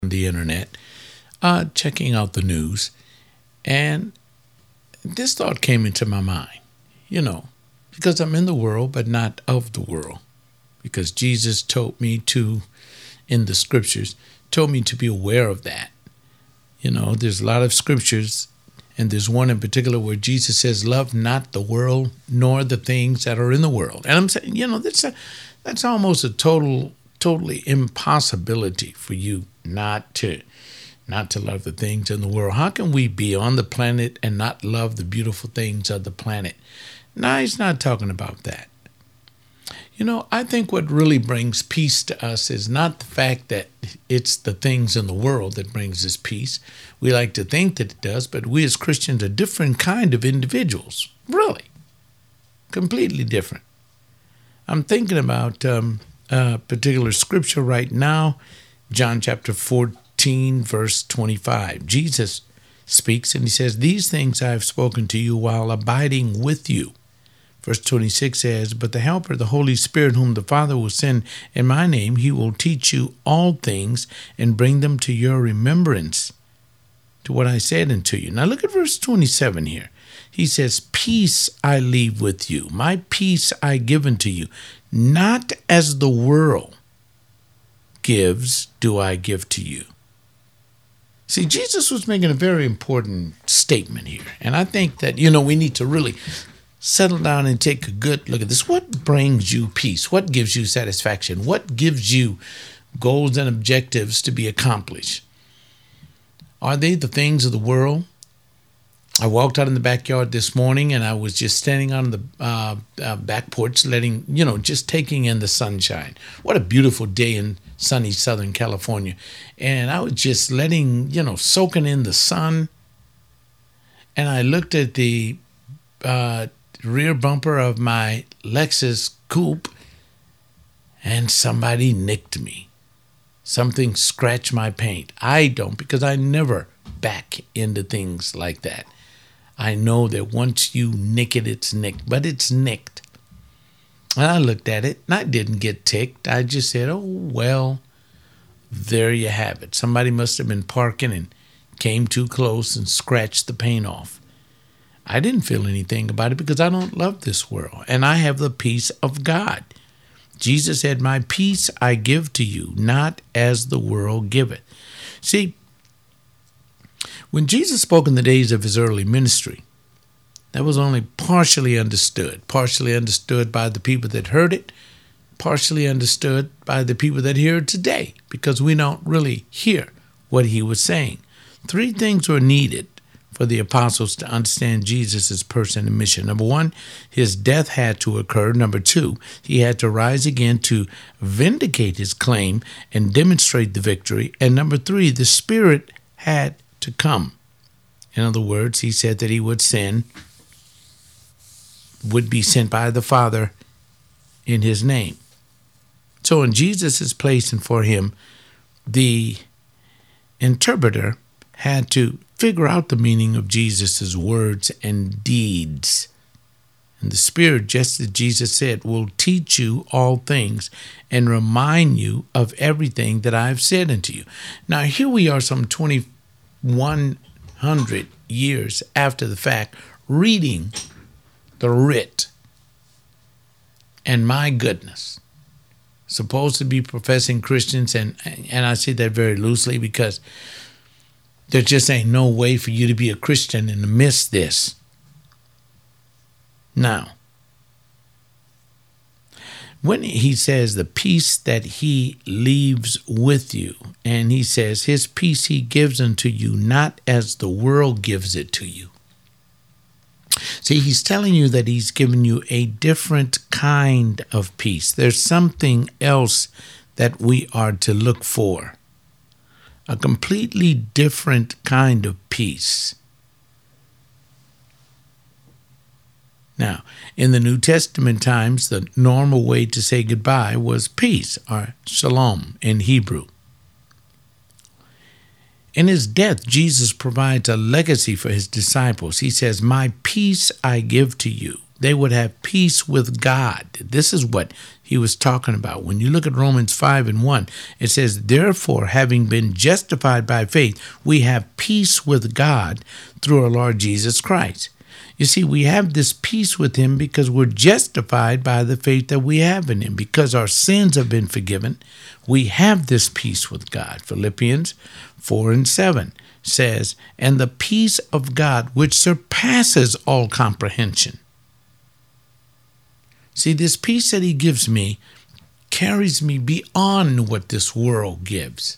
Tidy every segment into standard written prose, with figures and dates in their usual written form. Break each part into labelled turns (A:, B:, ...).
A: the internet, checking out the news, and this thought came into my mind, because I'm in the world, but not of the world. Because Jesus told me to, in the scriptures, told me to be aware of that. There's a lot of scriptures, and there's one in particular where Jesus says, love not the world, nor the things that are in the world. And I'm saying, that's almost a totally impossibility for you not to love the things in the world. How can we be on the planet and not love the beautiful things of the planet? No, he's not talking about that. I think what really brings peace to us is not the fact that it's the things in the world that brings us peace. We like to think that it does, but we as Christians are different kind of individuals. Really. Completely different. I'm thinking about a particular scripture right now, John chapter 14, verse 25. Jesus speaks and he says, these things I have spoken to you while abiding with you. Verse 26 says, but the Helper, the Holy Spirit, whom the Father will send in my name, he will teach you all things and bring them to your remembrance, to what I said unto you. Now look at verse 27 here. He says, peace I leave with you. My peace I give unto you. Not as the world gives, do I give to you. See, Jesus was making a very important statement here. And I think that, we need to really settle down and take a good look at this. What brings you peace? What gives you satisfaction? What gives you goals and objectives to be accomplished? Are they the things of the world? I walked out in the backyard this morning and I was just standing on the back porch just taking in the sunshine. What a beautiful day in sunny Southern California. And I was just soaking in the sun. And I looked at the rear bumper of my Lexus coupe and somebody nicked me. Something scratched my paint. I don't, because I never back into things like that. I know that once you nick it, it's nicked, but it's nicked. And I looked at it and I didn't get ticked. I just said, oh, well, there you have it. Somebody must have been parking and came too close and scratched the paint off. I didn't feel anything about it because I don't love this world, and I have the peace of God. Jesus said, my peace I give to you, not as the world giveth. See, when Jesus spoke in the days of his early ministry, that was only partially understood by the people that heard it, partially understood by the people that hear it today, because we don't really hear what he was saying. Three things were needed for the apostles to understand Jesus' person and mission. Number one, his death had to occur. Number two, he had to rise again to vindicate his claim and demonstrate the victory. And number three, the Spirit had to come. In other words, he said that he would be sent by the Father in his name. So in Jesus' place and for him, the interpreter had to figure out the meaning of Jesus' words and deeds. And the Spirit, just as Jesus said, will teach you all things and remind you of everything that I've said unto you. Now, here we are some 2,100 years after the fact, reading the writ. And my goodness, supposed to be professing Christians, and I say that very loosely because there just ain't no way for you to be a Christian and to miss this. Now, when he says the peace that he leaves with you, and he says his peace he gives unto you, not as the world gives it to you. See, he's telling you that he's given you a different kind of peace. There's something else that we are to look for. A completely different kind of peace. Now, in the New Testament times, the normal way to say goodbye was peace, or shalom in Hebrew. In his death, Jesus provides a legacy for his disciples. He says, my peace I give to you. They would have peace with God. This is what he was talking about. When you look at Romans 5:1, it says, therefore, having been justified by faith, we have peace with God through our Lord Jesus Christ. You see, we have this peace with him because we're justified by the faith that we have in him. Because our sins have been forgiven, we have this peace with God. Philippians 4:7 says, and the peace of God, which surpasses all comprehension. See, this peace that he gives me carries me beyond what this world gives.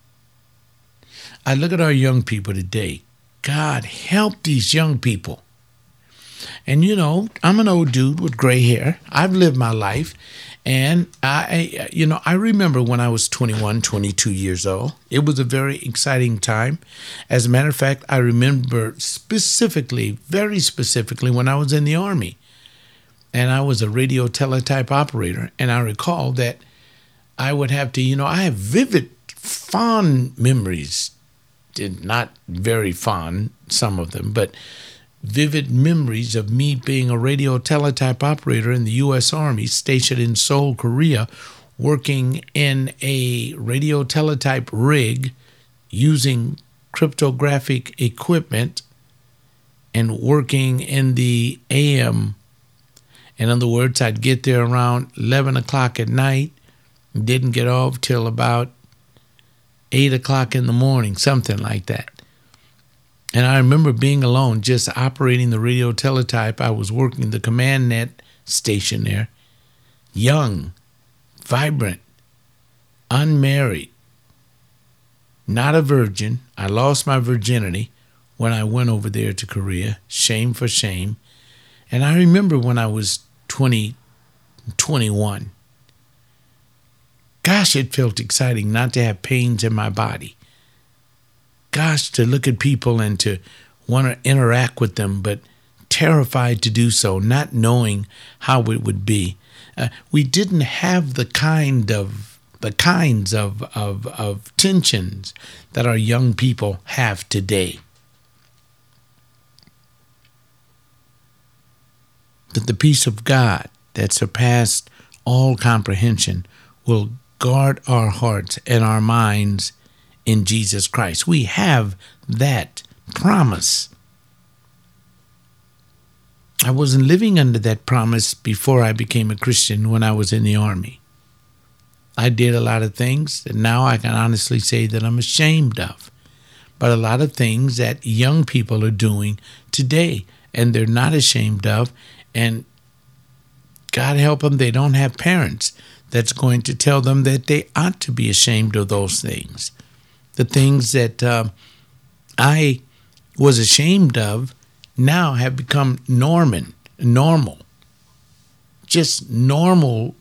A: I look at our young people today. God, help these young people. And, I'm an old dude with gray hair. I've lived my life. And I remember when I was 21, 22 years old. It was a very exciting time. As a matter of fact, I remember specifically, very specifically, when I was in the Army. And I was a radio teletype operator. And I recall that I would have to, I have vivid, fond memories. Not very fond, some of them, but vivid memories of me being a radio teletype operator in the U.S. Army stationed in Seoul, Korea, working in a radio teletype rig using cryptographic equipment and working in the AM. In other words, I'd get there around 11 o'clock at night, didn't get off till about 8 o'clock in the morning, something like that. And I remember being alone, just operating the radio teletype. I was working the command net station there. Young, vibrant, unmarried, not a virgin. I lost my virginity when I went over there to Korea. Shame for shame. And I remember when I was 21. Gosh, it felt exciting not to have pains in my body. Gosh, to look at people and to want to interact with them, but terrified to do so, not knowing how it would be. We didn't have the kinds of tensions that our young people have today. But the peace of God that surpassed all comprehension will guard our hearts and our minds in Jesus Christ. We have that promise. I wasn't living under that promise before I became a Christian when I was in the Army. I did a lot of things that now I can honestly say that I'm ashamed of. But a lot of things that young people are doing today and they're not ashamed of, and God help them, they don't have parents that's going to tell them that they ought to be ashamed of those things. The things that I was ashamed of now have become normal, just normal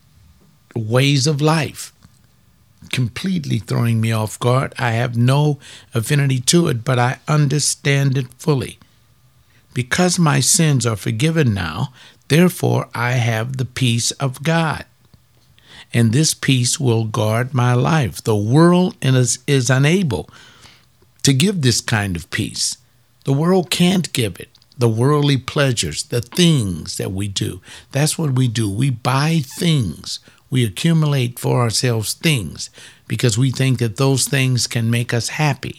A: ways of life, completely throwing me off guard. I have no affinity to it, but I understand it fully. Because my sins are forgiven now, therefore I have the peace of God. And this peace will guard my life. The world is unable to give this kind of peace. The world can't give it. The worldly pleasures, the things that we do, that's what we do. We buy things. We accumulate for ourselves things because we think that those things can make us happy.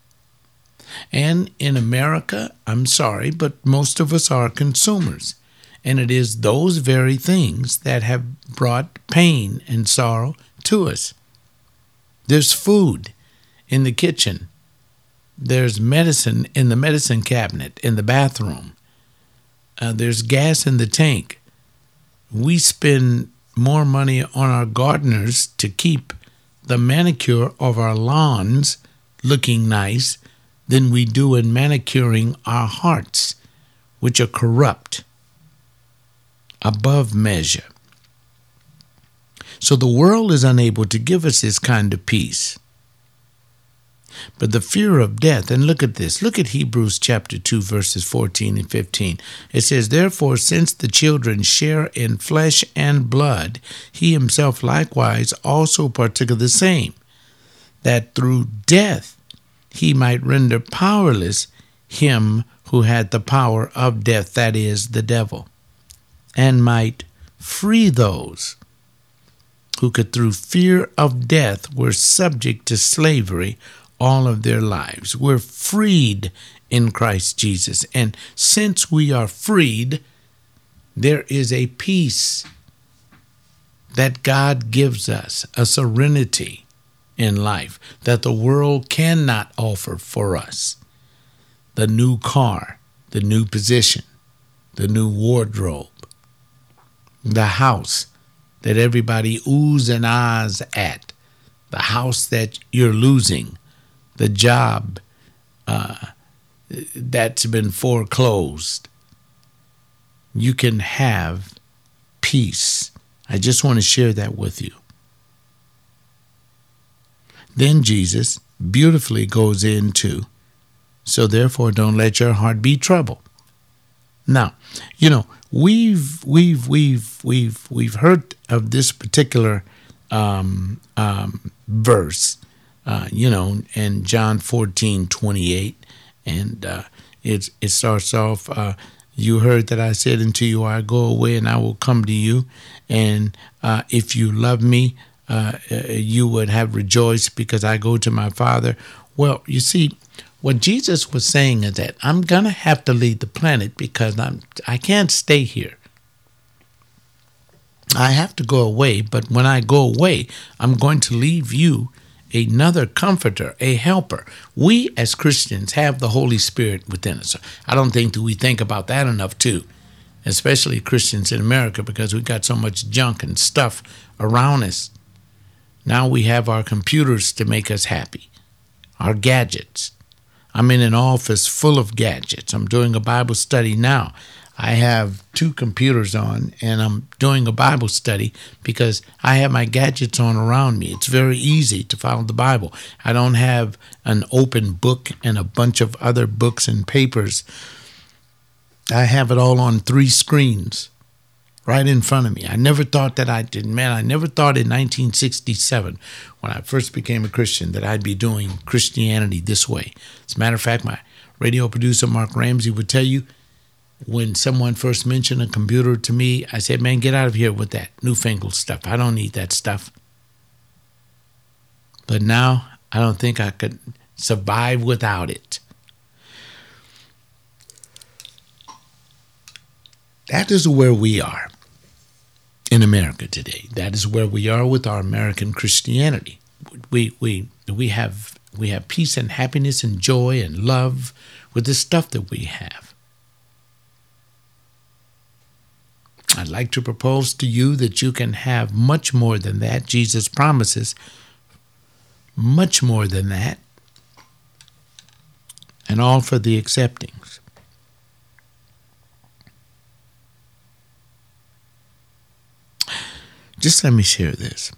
A: And in America, I'm sorry, but most of us are consumers. And it is those very things that have brought pain and sorrow to us. There's food in the kitchen. There's medicine in the medicine cabinet, in the bathroom. There's gas in the tank. We spend more money on our gardeners to keep the manicure of our lawns looking nice than we do in manicuring our hearts, which are corrupt, above measure. So the world is unable to give us this kind of peace. But the fear of death, and look at this, look at Hebrews chapter 2, verses 14 and 15. It says, therefore, since the children share in flesh and blood, he himself likewise also partook of the same, that through death he might render powerless him who had the power of death, that is, the devil. and might free those who could, through fear of death, were subject to slavery all of their lives. We're freed in Christ Jesus. And since we are freed, there is a peace that God gives us, a serenity in life that the world cannot offer for us. The new car, the new position, the new wardrobe, the house that everybody oohs and ahs at, the house that you're losing, the job that's been foreclosed. You can have peace. I just want to share that with you. Then Jesus beautifully goes into, so therefore don't let your heart be troubled. Now, we've heard of this particular verse, in John 14:28, and it starts off. You heard that I said unto you, I go away and I will come to you, and if you love me, you would have rejoiced because I go to my Father. Well, you see, what Jesus was saying is that I'm going to have to leave the planet because I can't stay here. I have to go away, but when I go away, I'm going to leave you another comforter, a helper. We as Christians have the Holy Spirit within us. I don't think that we think about that enough too, especially Christians in America, because we got so much junk and stuff around us. Now we have our computers to make us happy, our gadgets. I'm in an office full of gadgets. I'm doing a Bible study now. I have 2 computers on, and I'm doing a Bible study because I have my gadgets on around me. It's very easy to follow the Bible. I don't have an open book and a bunch of other books and papers. I have it all on 3 screens right in front of me. I never thought that I did. Man, I never thought in 1967, when I first became a Christian, that I'd be doing Christianity this way. As a matter of fact, my radio producer, Mark Ramsey, would tell you, when someone first mentioned a computer to me, I said, man, get out of here with that newfangled stuff. I don't need that stuff. But now I don't think I could survive without it. That is where we are in America today. That is where we are with our American Christianity. We have peace and happiness and joy and love with the stuff that we have. I'd like to propose to you that you can have much more than that. Jesus promises much more than that, and all for the acceptings. Just let me share this.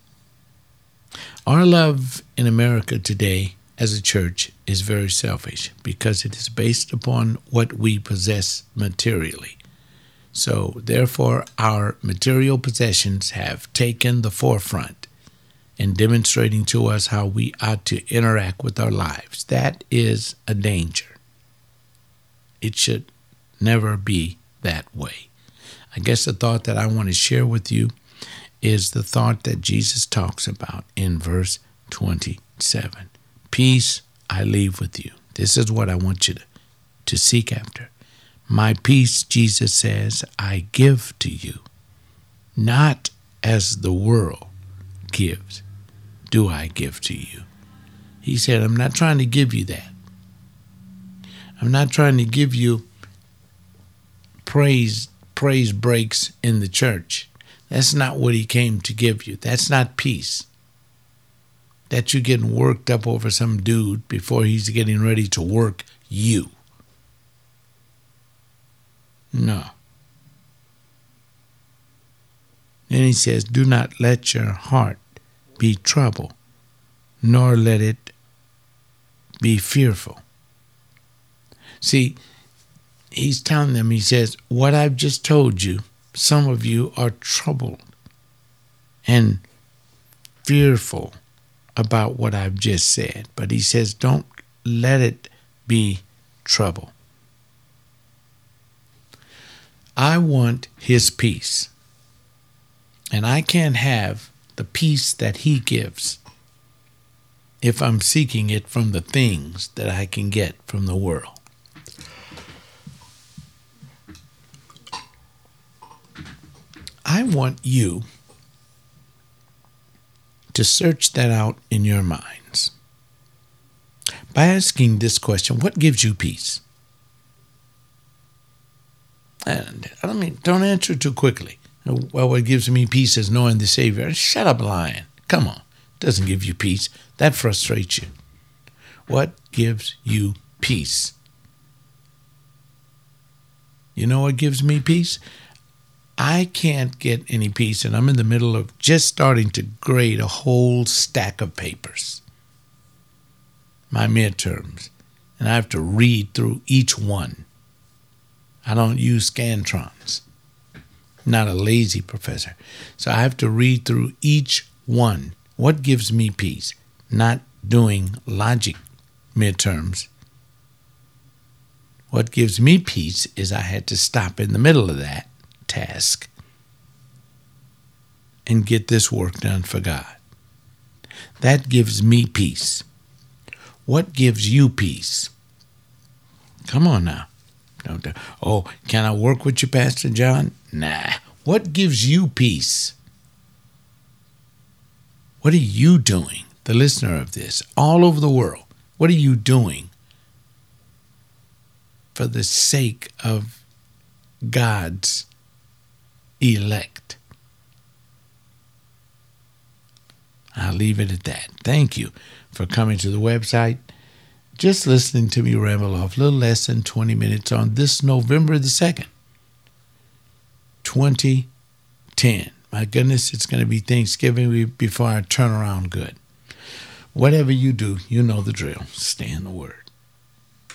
A: Our love in America today as a church is very selfish because it is based upon what we possess materially. So, therefore, our material possessions have taken the forefront in demonstrating to us how we ought to interact with our lives. That is a danger. It should never be that way. I guess the thought that I want to share with you is the thought that Jesus talks about in verse 27. Peace I leave with you. This is what I want you to seek after. My peace, Jesus says, I give to you, not as the world gives, do I give to you. He said, I'm not trying to give you that. I'm not trying to give you praise breaks in the church. That's not what he came to give you. That's not peace. That you're getting worked up over some dude before he's getting ready to work you. No. And he says, do not let your heart be troubled, nor let it be fearful. See, he's telling them, he says, what I've just told you, some of you are troubled and fearful about what I've just said. But he says, don't let it be trouble. I want his peace. And I can't have the peace that he gives if I'm seeking it from the things that I can get from the world. I want you to search that out in your minds by asking this question: what gives you peace? And I mean, don't answer too quickly. Well, what gives me peace is knowing the Savior. Shut up, lying. Come on. It doesn't give you peace. That frustrates you. What gives you peace? You know what gives me peace? I can't get any peace, and I'm in the middle of just starting to grade a whole stack of papers, my midterms, and I have to read through each one. I don't use Scantrons. Not a lazy professor. So I have to read through each one. What gives me peace? Not doing logic midterms. What gives me peace is I had to stop in the middle of that task and get this work done for God. That gives me peace. What gives you peace? Come on now. Oh, can I work with you, Pastor John? Nah. What gives you peace? What are you doing, the listener of this, all over the world? What are you doing for the sake of God's elect? I'll leave it at that. Thank you for coming to the website. Just listening to me ramble off a little less than 20 minutes on this November the 2nd, 2010. My goodness, it's going to be Thanksgiving before I turn around good. Whatever you do, you know the drill. Stay in the Word.